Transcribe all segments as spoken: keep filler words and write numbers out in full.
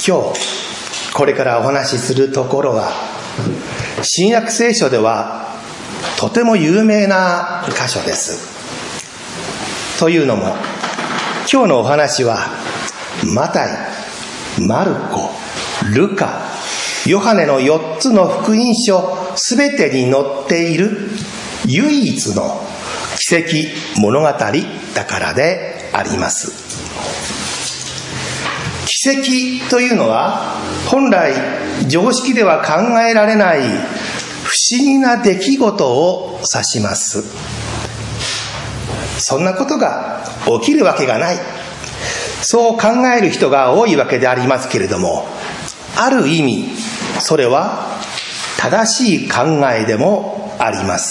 今日これからお話しするところは、新約聖書ではとても有名な箇所です。というのも、今日のお話はマタイ、マルコ、ルカ、ヨハネのよっつの福音書すべてに載っている唯一の奇跡物語だからであります。奇跡というのは本来常識では考えられない不思議な出来事を指します。そんなことが起きるわけがない、そう考える人が多いわけでありますけれども、ある意味それは正しい考えでもあります。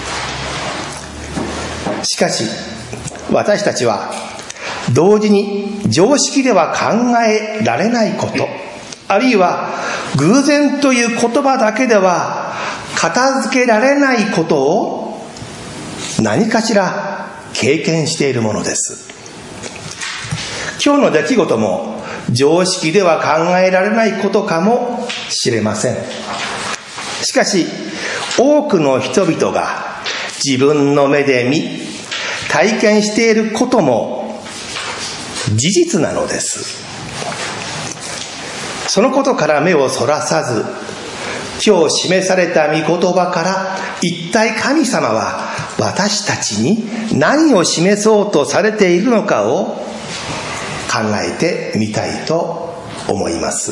しかし私たちは同時に常識では考えられないこと、あるいは偶然という言葉だけでは片付けられないことを何かしら経験しているものです。今日の出来事も常識では考えられないことかもしれません。しかし多くの人々が自分の目で見体験していることも事実なのです。そのことから目をそらさず、今日示された御言葉から一体神様は私たちに何を示そうとされているのかを考えてみたいと思います。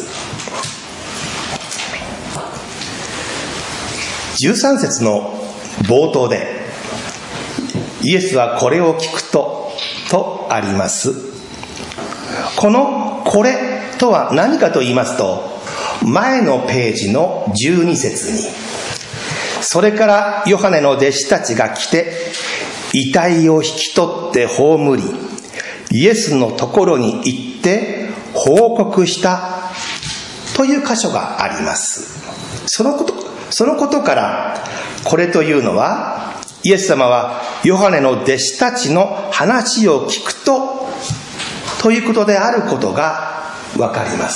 じゅうさん節の冒頭で、イエスはこれを聞くととあります。このこれとは何かと言いますと、前のページのじゅうに節に、それからヨハネの弟子たちが来て遺体を引き取って葬り、イエスのところに行って報告したという箇所があります。そのこと、そのことからこれというのは、イエス様はヨハネの弟子たちの話を聞くとということであることがわかります。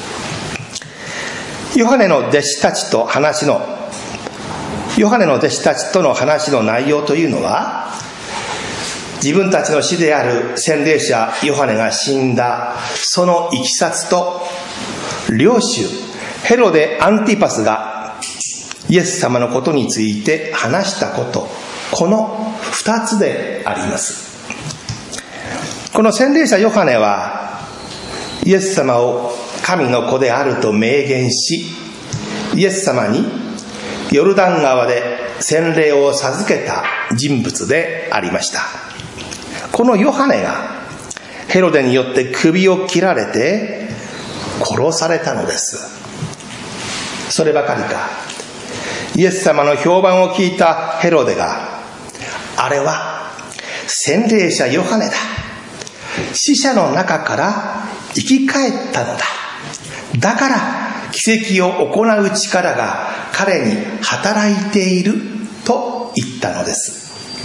ヨハネの弟子たちと話のヨハネの弟子たちとの話の内容というのは、自分たちの師である洗礼者ヨハネが死んだそのいきさつと、領主ヘロデ・アンティパスがイエス様のことについて話したこと、この二つであります。この洗礼者ヨハネはイエス様を神の子であると明言し、イエス様にヨルダン川で洗礼を授けた人物でありました。このヨハネがヘロデによって首を切られて殺されたのです。そればかりか、イエス様の評判を聞いたヘロデが、あれは洗礼者ヨハネだ、死者の中から生き返ったのだ、だから奇跡を行う力が彼に働いていると言ったのです。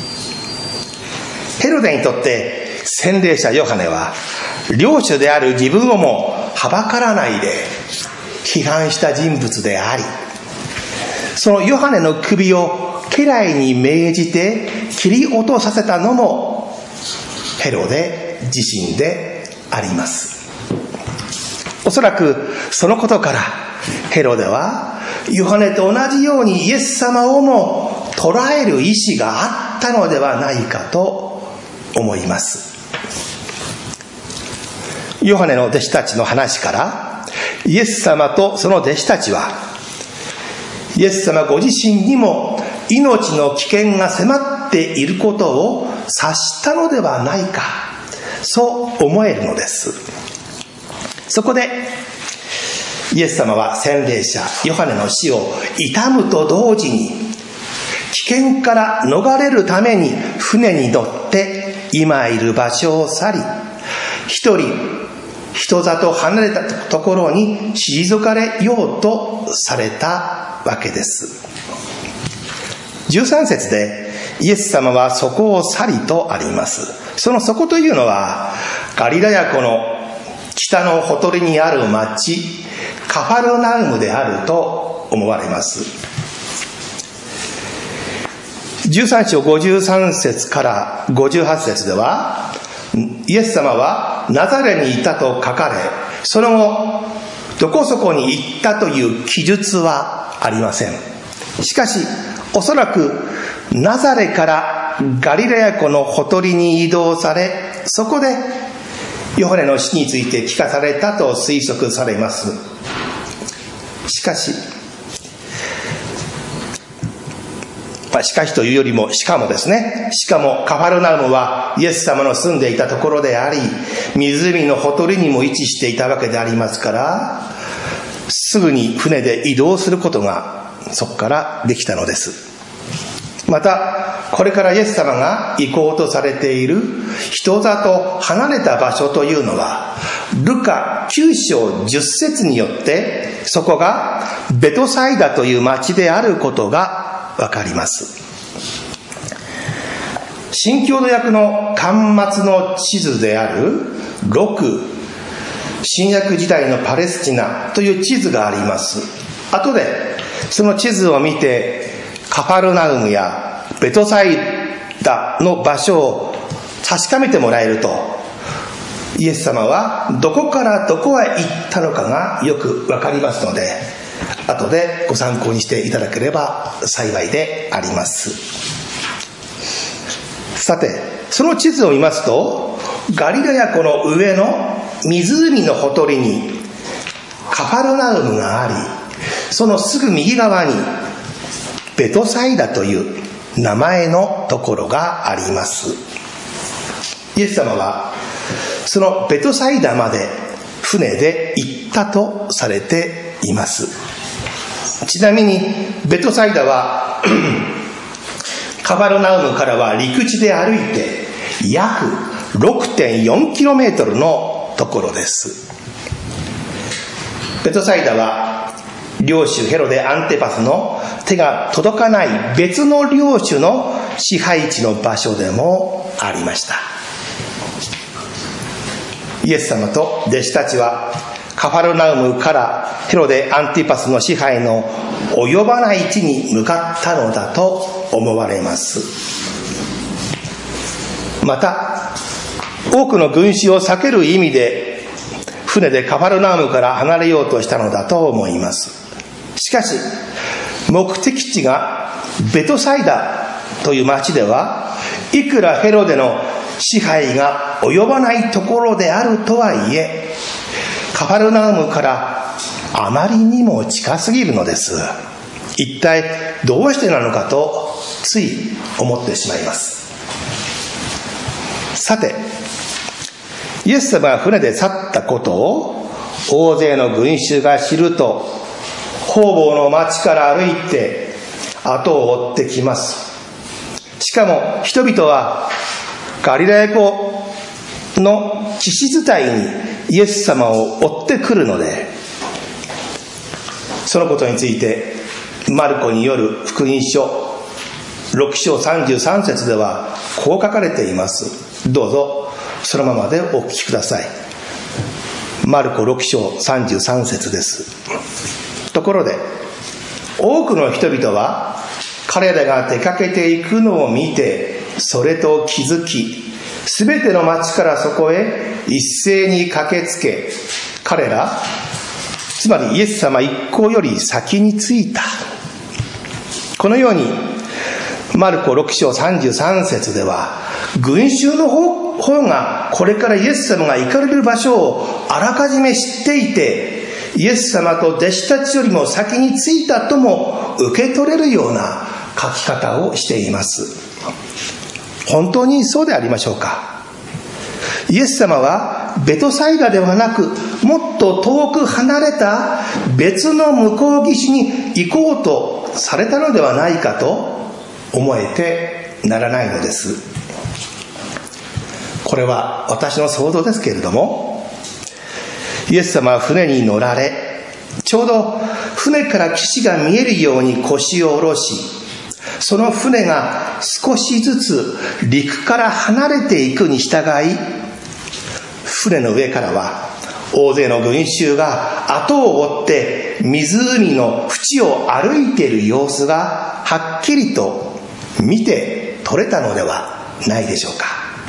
ヘロデにとって洗礼者ヨハネは領主である自分をもはばからないで批判した人物であり、そのヨハネの首を家来に命じて切り落とさせたのもヘロデ自身であります。おそらくそのことからヘロデはヨハネと同じようにイエス様をも捕らえる意志があったのではないかと思います。ヨハネの弟子たちの話からイエス様とその弟子たちは、イエス様ご自身にも命の危険が迫っていることを察したのではないか、そう思えるのです。そこでイエス様は洗礼者ヨハネの死を悼むと同時に、危険から逃れるために船に乗って今いる場所を去り、一人人里離れたところに退かれようとされたわけです。じゅうさん節でイエス様はそこを去りとあります。そのそこというのはガリラヤ湖の北のほとりにある町カファルナウムであると思われます。じゅうさん章ごじゅうさん節からごじゅうはち節では、イエス様はナザレにいたと書かれ、その後どこそこに行ったという記述はありません。しかしおそらくナザレからガリラヤ湖のほとりに移動され、そこでヨハネの死について聞かされたと推測されます。しかし、まあ、しかしというよりもしかもですね、しかもカファルナウムはイエス様の住んでいたところであり、湖のほとりにも位置していたわけでありますから、すぐに船で移動することがそこからできたのです。またこれからイエス様が行こうとされている人里離れた場所というのは、ルカきゅう章じゅっ節によってそこがベトサイダという町であることがわかります。新共同訳の巻末の地図であるろく、新約時代のパレスチナという地図があります。後でその地図を見てカファルナウムやベトサイダの場所を確かめてもらえると、イエス様はどこからどこへ行ったのかがよくわかりますので、後でご参考にしていただければ幸いであります。さて、その地図を見ますと、ガリラヤ湖の上の湖のほとりにカファルナウムがあり、そのすぐ右側にベトサイダという名前のところがあります。イエス様はそのベトサイダまで船で行ったとされています。ちなみにベトサイダはカファルナウムからは陸地で歩いて約 ろくてんよんキロメートル のところです。ベトサイダは領主ヘロデ・アンテパスの手が届かない別の領主の支配地の場所でもありました。イエス様と弟子たちはカファルナウムからヘロデ・アンティパスの支配の及ばない地に向かったのだと思われます。また多くの群衆を避ける意味で船でカファルナウムから離れようとしたのだと思います。しかし目的地がベトサイダという町では、いくらヘロデの支配が及ばないところであるとはいえ、カファルナウムからあまりにも近すぎるのです。一体どうしてなのかとつい思ってしまいます。さて、イエス様が船で去ったことを大勢の群衆が知ると、方々の町から歩いて後を追ってきます。しかも人々はガリラヤ湖の岸伝いにイエス様を追ってくるので、そのことについてマルコによる福音書ろく章さんじゅうさん節ではこう書かれています。どうぞそのままでお聞きください。マルコろく章さんじゅうさん節です。ところで多くの人々は彼らが出かけていくのを見て、それと気づき、すべての町からそこへ一斉に駆けつけ、彼ら、つまりイエス様一行より先に着いた。このようにマルコろく章さんじゅうさん節では、群衆の方方がこれからイエス様が行かれる場所をあらかじめ知っていて、イエス様と弟子たちよりも先に着いたとも受け取れるような書き方をしています。本当にそうでありましょうか。イエス様はベトサイダではなく、もっと遠く離れた別の向こう岸に行こうとされたのではないかと思えてならないのです。これは私の想像ですけれども、イエス様は船に乗られ、ちょうど船から岸が見えるように腰を下ろし、その船が少しずつ陸から離れていくに従い、船の上からは大勢の群衆が後を追って湖の縁を歩いている様子がはっきりと見て取れたのではないでしょうか。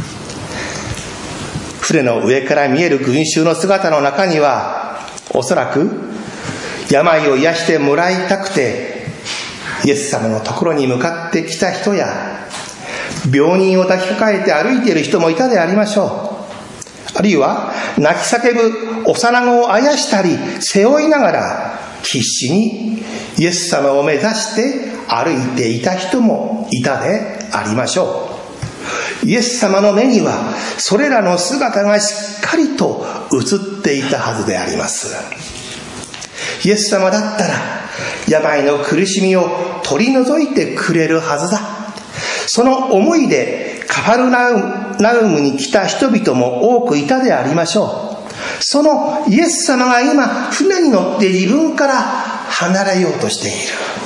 船の上から見える群衆の姿の中には、おそらく病を癒してもらいたくてイエス様のところに向かってきた人や、病人を抱きかかえて歩いている人もいたでありましょう。あるいは泣き叫ぶ幼子をあやしたり背負いながら必死にイエス様を目指して歩いていた人もいたでありましょう。イエス様の目にはそれらの姿がしっかりと映っていたはずであります。イエス様だったら病の苦しみを取り除いてくれるはずだ。その思いでカファルナウナウムに来た人々も多くいたでありましょう。そのイエス様が今船に乗って自分から離れようとしている。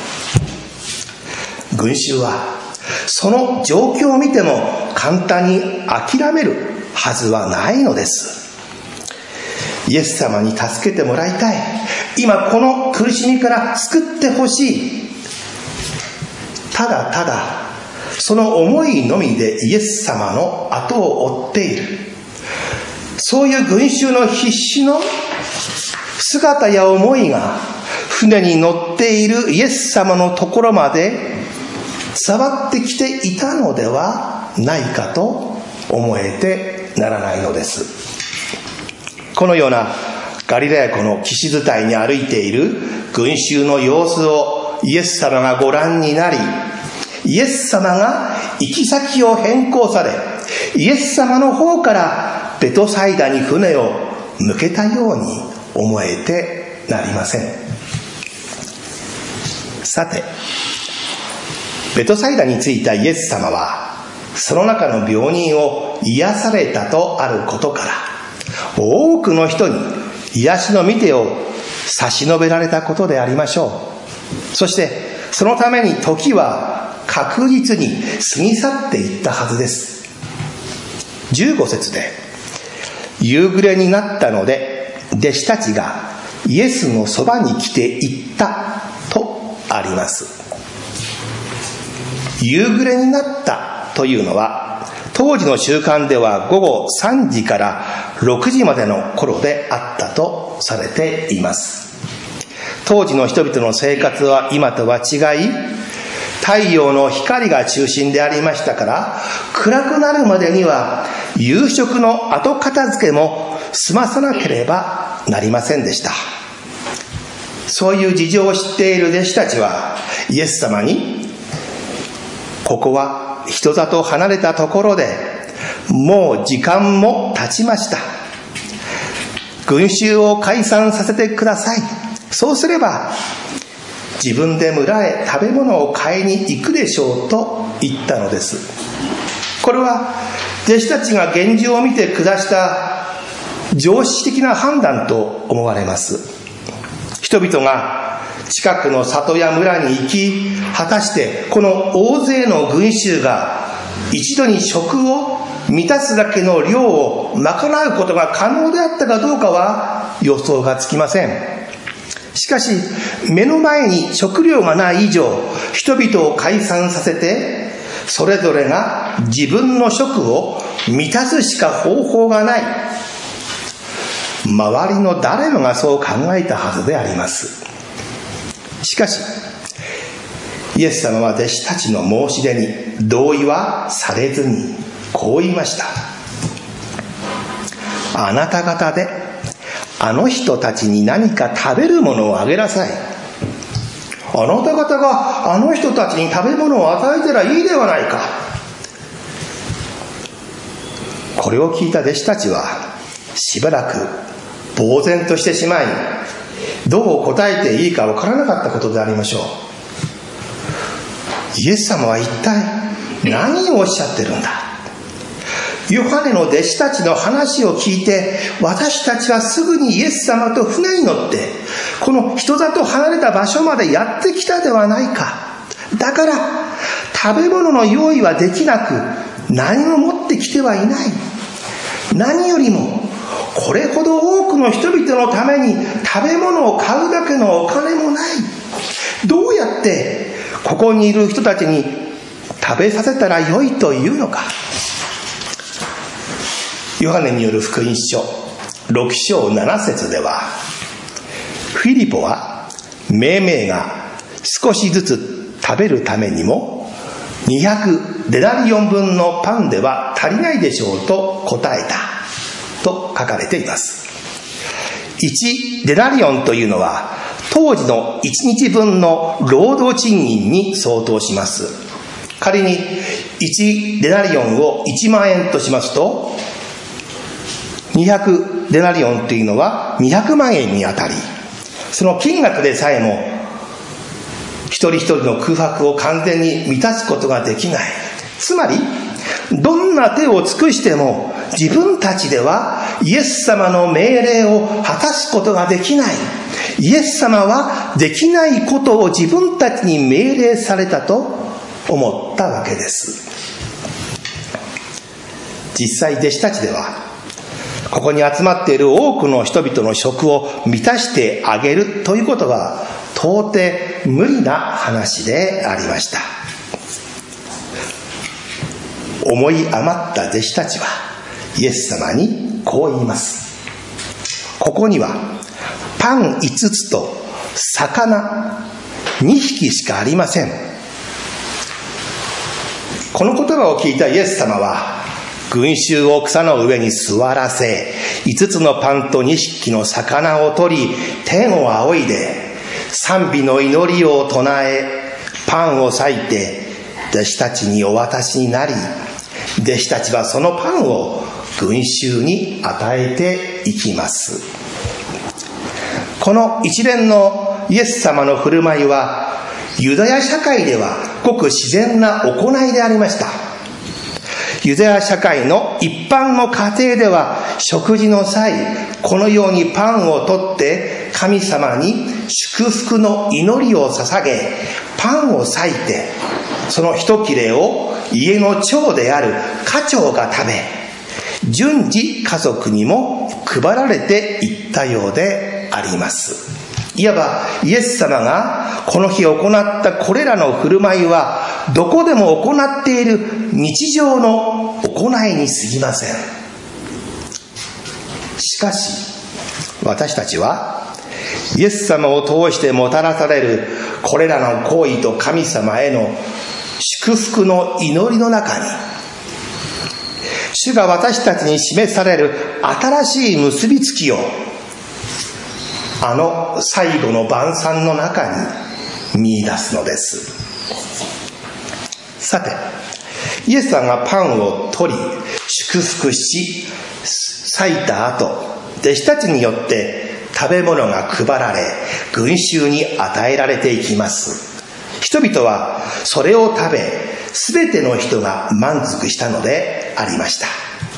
群衆はその状況を見ても簡単に諦めるはずはないのです。イエス様に助けてもらいたい。今この苦しみから救ってほしい。ただただその思いのみでイエス様の後を追っている。そういう群衆の必死の姿や思いが船に乗っているイエス様のところまで伝わってきていたのではないかと思えてならないのです。このようなガリラヤ湖の岸伝いに歩いている群衆の様子をイエス様がご覧になり、イエス様が行き先を変更され、イエス様の方からベトサイダに船を向けたように思えてなりません。さて、ベトサイダに着いたイエス様はその中の病人を癒されたとあることから、多くの人に癒しの御手を差し伸べられたことでありましょう。そしてそのために時は確実に過ぎ去っていったはずです。じゅうご節で、夕暮れになったので弟子たちがイエスのそばに来て言ったとあります。夕暮れになったというのは、当時の習慣では午後さんじからろくじまでの頃であったとされています。当時の人々の生活は今とは違い、太陽の光が中心でありましたから、暗くなるまでには夕食の後片付けも済まさなければなりませんでした。そういう事情を知っている弟子たちはイエス様に、ここは人里離れたところでもう時間も経ちました。群衆を解散させてください。そうすれば自分で村へ食べ物を買いに行くでしょうと言ったのです。これは弟子たちが現状を見て下した常識的な判断と思われます。人々が近くの里や村に行き、果たしてこの大勢の群衆が一度に食を満たすだけの量を賄うことが可能であったかどうかは予想がつきません。しかし目の前に食料がない以上、人々を解散させてそれぞれが自分の食を満たすしか方法がない。周りの誰もがそう考えたはずであります。しかしイエス様は弟子たちの申し出に同意はされずにこう言いました。あなた方であの人たちに何か食べるものをあげなさい。あなた方があの人たちに食べ物を与えたらいいではないか。これを聞いた弟子たちはしばらく呆然としてしまい、どう答えていいかわからなかったことでありましょう。イエス様は一体何をおっしゃってるんだ。ヨハネの弟子たちの話を聞いて、私たちはすぐにイエス様と船に乗ってこの人里離れた場所までやってきたではないか。だから食べ物の用意はできなく、何も持ってきてはいない。何よりもこれほど多くの人々のために食べ物を買うだけのお金もない。どうやってここにいる人たちに食べさせたらよいというのか。ヨハネによる福音書ろく章なな節では、フィリポは命名が少しずつ食べるためにもにひゃくデナリオン分のパンでは足りないでしょうと答えたと書かれています。いちデナリオンというのは当時のいちにちぶんの労働賃金に相当します。仮にいちデナリオンをいちまんえんとしますと、にひゃくデナリオンというのはにひゃくまんえんにあたり、その金額でさえも一人一人の空白を完全に満たすことができない。つまりどんな手を尽くしても自分たちではイエス様の命令を果たすことができない。イエス様はできないことを自分たちに命令されたと思ったわけです。実際弟子たちではここに集まっている多くの人々の食を満たしてあげるということは到底無理な話でありました。思い余った弟子たちはイエス様にこう言います。ここにはパンいつつと魚にひきしかありません。この言葉を聞いたイエス様は群衆を草の上に座らせ、いつつのパンとにひきの魚を取り、天を仰いで賛美の祈りを唱え、パンを裂いて弟子たちにお渡しになり、弟子たちはそのパンを群衆に与えていきます。この一連のイエス様の振る舞いはユダヤ社会ではごく自然な行いでありました。ユダヤ社会の一般の家庭では食事の際、このようにパンを取って神様に祝福の祈りを捧げ、パンを裂いてその一切れを家の長である家長が食べ、順次家族にも配られていったようであります。いわばイエス様がこの日行ったこれらの振る舞いはどこでも行っている日常の行いに過ぎません。しかし私たちはイエス様を通してもたらされるこれらの行為と神様への祝福の祈りの中に、主が私たちに示される新しい結びつきをあの最後の晩餐の中に見出すのです。さて、イエスさんがパンを取り祝福し裂いた後、弟子たちによって食べ物が配られ群衆に与えられていきます。人々はそれを食べ、すべての人が満足したのでありました。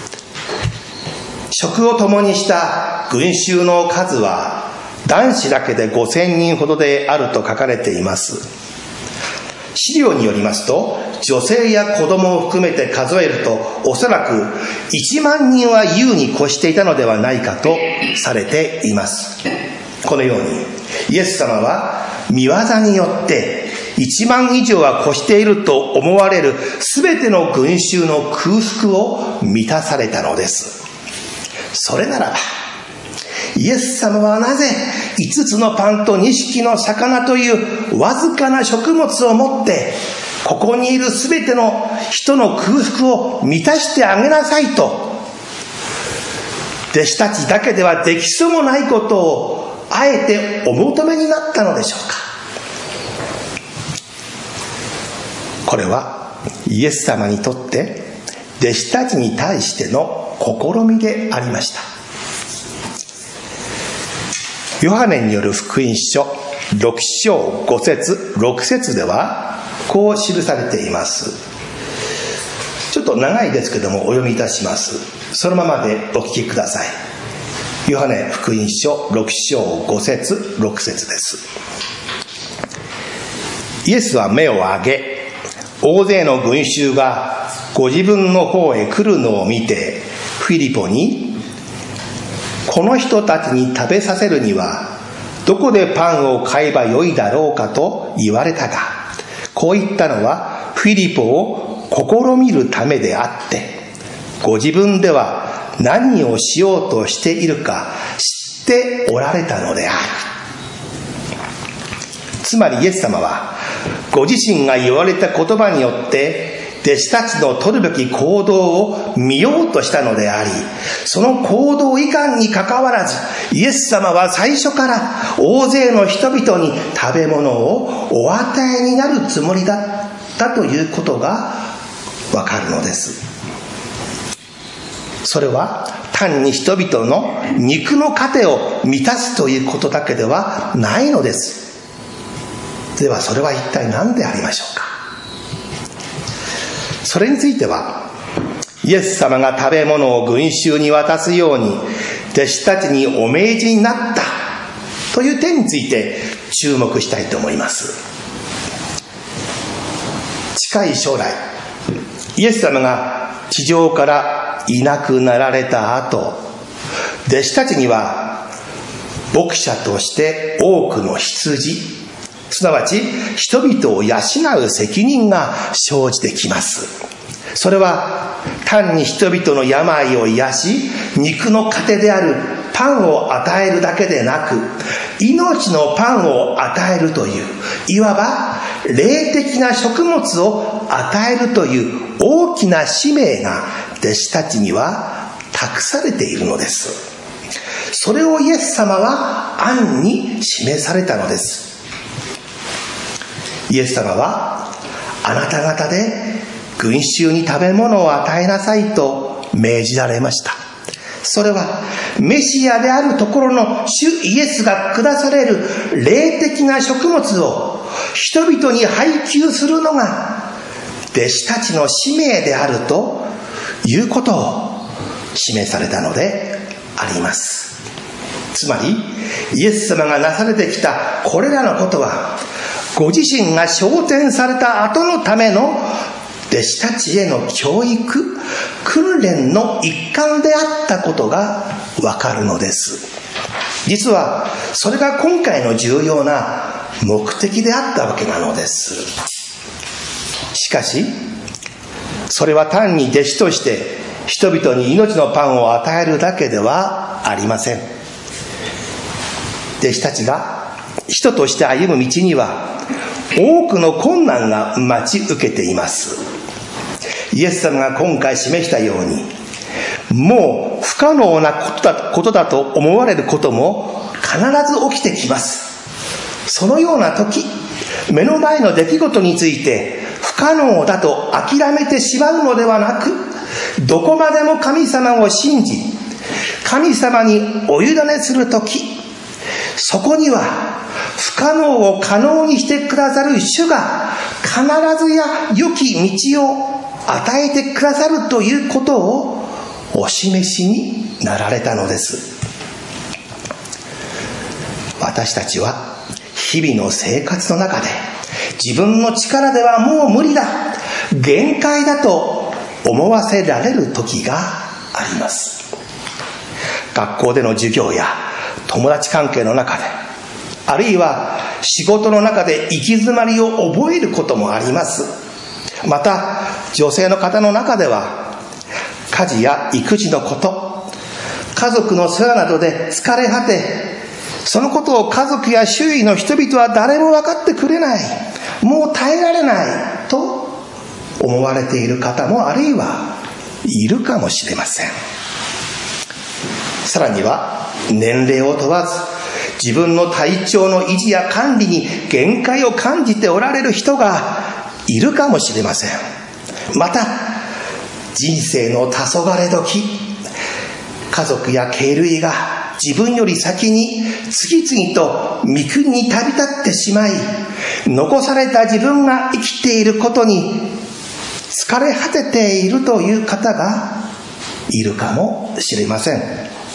食を共にした群衆の数は男子だけでごせんにんほどであると書かれています。資料によりますと、女性や子供を含めて数えるとおそらくいちまんにんは優に越していたのではないかとされています。このようにイエス様は御業によっていちまん以上は越していると思われるすべての群衆の空腹を満たされたのです。それならばイエス様はなぜいつつのパンとにひきの魚というわずかな食物を持ってここにいるすべての人の空腹を満たしてあげなさいと、弟子たちだけではできそうもないことをあえてお求めになったのでしょうか。これはイエス様にとって弟子たちに対しての試みでありました。ヨハネによる福音書ろく章ご節ろく節ではこう記されています。ちょっと長いですけどもお読みいたします。そのままでお聞きください。ヨハネ福音書ろく章ご節ろく節です。イエスは目を上げ、大勢の群衆がご自分の方へ来るのを見てフィリポに、 この人たちに食べさせるにはどこでパンを買えばよいだろうかと言われたが、こう言ったのはフィリポを試みるためであって、ご自分では何をしようとしているか知っておられたのである。つまりイエス様はご自身が言われた言葉によって弟子たちの取るべき行動を見ようとしたのであり、その行動いかんにかかわらず、イエス様は最初から大勢の人々に食べ物をお与えになるつもりだったということがわかるのです。それは単に人々の肉の糧を満たすということだけではないのです。ではそれは一体何でありましょうか。それについては、イエス様が食べ物を群衆に渡すように弟子たちにお命じになったという点について注目したいと思います。近い将来、イエス様が地上からいなくなられた後、弟子たちには牧者として多くの羊、すなわち人々を養う責任が生じてきます。それは単に人々の病を癒し、肉の糧であるパンを与えるだけでなく、命のパンを与えるという、いわば霊的な食物を与えるという大きな使命が弟子たちには託されているのです。それをイエス様は暗に示されたのです。イエス様はあなた方で群衆に食べ物を与えなさいと命じられました。それはメシアであるところの主イエスが下される霊的な食物を人々に配給するのが弟子たちの使命であるということを示されたのであります。つまりイエス様がなされてきたこれらのことは、ご自身が昇天された後のための弟子たちへの教育、訓練の一環であったことがわかるのです。実はそれが今回の重要な目的であったわけなのです。しかし、それは単に弟子として人々に命のパンを与えるだけではありません。弟子たちが人として歩む道には多くの困難が待ち受けています。イエス様が今回示したように、もう不可能なことだ、ことだと思われることも必ず起きてきます。そのような時、目の前の出来事について不可能だと諦めてしまうのではなく、どこまでも神様を信じ、神様にお委ねする時、そこには不可能を可能にしてくださる主が必ずや良き道を与えてくださるということをお示しになられたのです。私たちは日々の生活の中で自分の力ではもう無理だ、限界だと思わせられる時があります。学校での授業や友達関係の中で、あるいは仕事の中で行き詰まりを覚えることもあります。また女性の方の中では家事や育児のこと、家族の世話などで疲れ果て、そのことを家族や周囲の人々は誰も分かってくれない、もう耐えられないと思われている方もあるいはいるかもしれません。さらには年齢を問わず自分の体調の維持や管理に限界を感じておられる人がいるかもしれません。また人生の黄昏時、家族や系類が自分より先に次々と御国に旅立ってしまい、残された自分が生きていることに疲れ果てているという方がいるかもしれません。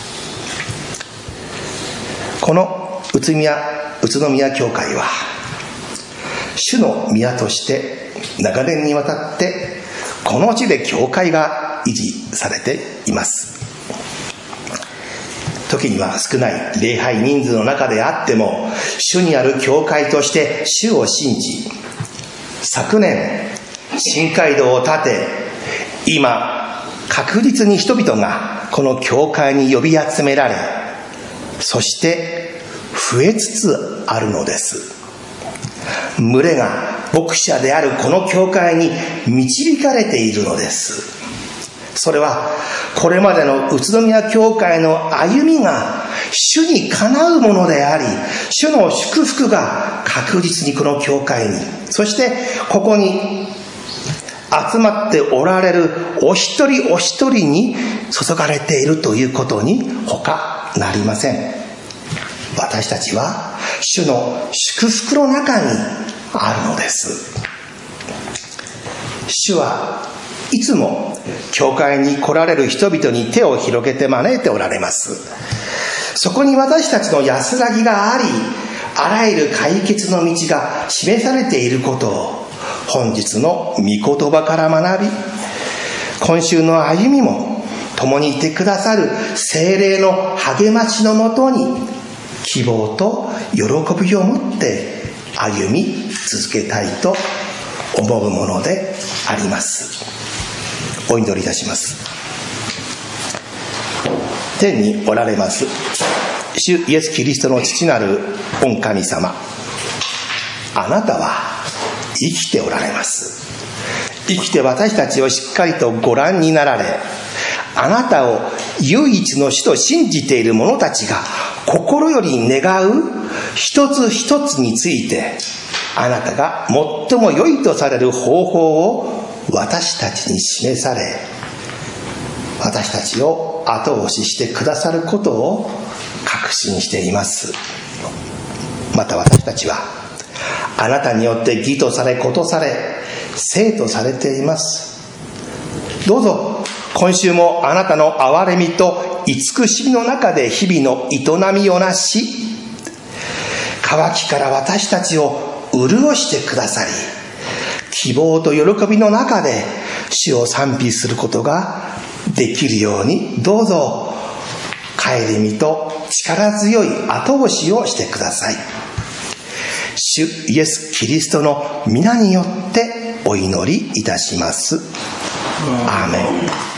この宇都宮、宇都宮教会は主の宮として長年にわたってこの地で教会が維持されています。 時には少ない礼拝人数の中であっても、主にある教会として主を信じ、昨年新街道を建て、今確実に人々がこの教会に呼び集められ、そして増えつつあるのです。群れが牧者であるこの教会に導かれているのです。それはこれまでの宇都宮教会の歩みが主にかなうものであり、主の祝福が確実にこの教会に、そしてここに集まっておられるお一人お一人に注がれているということに他なりません。私たちは主の祝福の中にあるのです。主はいつも教会に来られる人々に手を広げて招いておられます。そこに私たちの安らぎがあり、あらゆる解決の道が示されていることを本日の御言葉から学び、今週の歩みも共にいてくださる聖霊の励ましのもとに希望と喜びを持って歩み続けたいと思うものであります。お祈りいたします。天におられます主イエス・キリストの父なる御神様、あなたは生きておられます。生きて私たちをしっかりとご覧になられ、あなたを唯一の主と信じている者たちが心より願う一つ一つについて、あなたが最も良いとされる方法を私たちに示され、私たちを後押ししてくださることを確信しています。また私たちはあなたによって義とされ子とされ生とされています。どうぞ今週もあなたの憐れみと慈しみの中で日々の営みをなし、渇きから私たちを潤してくださり、希望と喜びの中で主を賛美することができるように、どうぞ帰りみと力強い後押しをしてください。主イエス・キリストの皆によってお祈りいたします。アーメン。